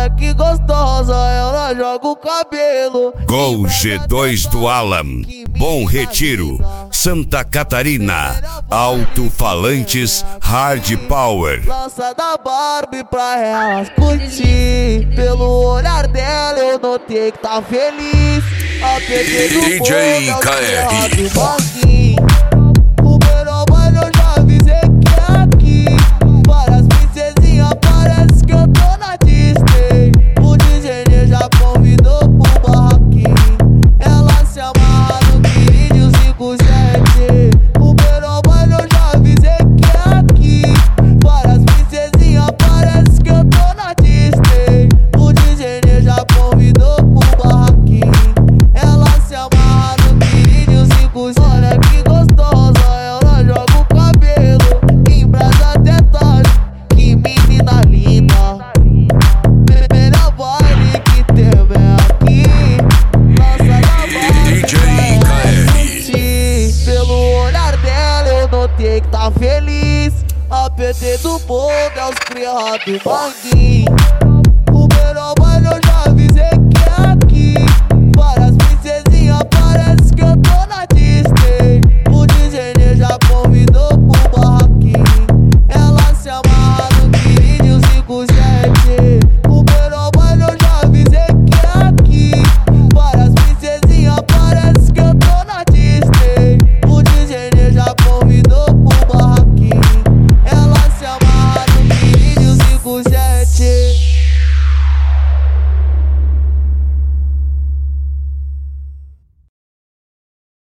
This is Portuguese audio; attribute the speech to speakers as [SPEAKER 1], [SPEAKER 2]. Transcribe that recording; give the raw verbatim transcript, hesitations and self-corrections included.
[SPEAKER 1] olha que gostosa, ela joga o cabelo.
[SPEAKER 2] Gol G dois do Alan, Bom Retiro, Santa Catarina, Alto-falantes Hard Power.
[SPEAKER 1] Lança da Barbie pra elas curtir. Pelo olhar dela eu notei que tá feliz. A P T do
[SPEAKER 2] D J K R.
[SPEAKER 1] O Berobalho eu já avisei que é aqui. Várias princesinhas, parece que eu tô na Disney. O D J já convidou pro barraquinho. Ela se amarra no Quirinho cinco sete. O Berobalho eu já avisei que é aqui. Várias princesinhas, parece que eu tô na Disney. O D J já convidou pro barraquinho. Ela se amarra no Quirinho cinco sete. Olha que gostosa, ela joga o cabelo. Embrasa até tarde, que menina linda. Primeira baile que teve aqui. Lança da Barbie
[SPEAKER 2] D J K R.
[SPEAKER 1] pelo olhar dela eu notei que tá feliz. A P T do povo é os criados do Manguinho. O Berobalho eu já avisei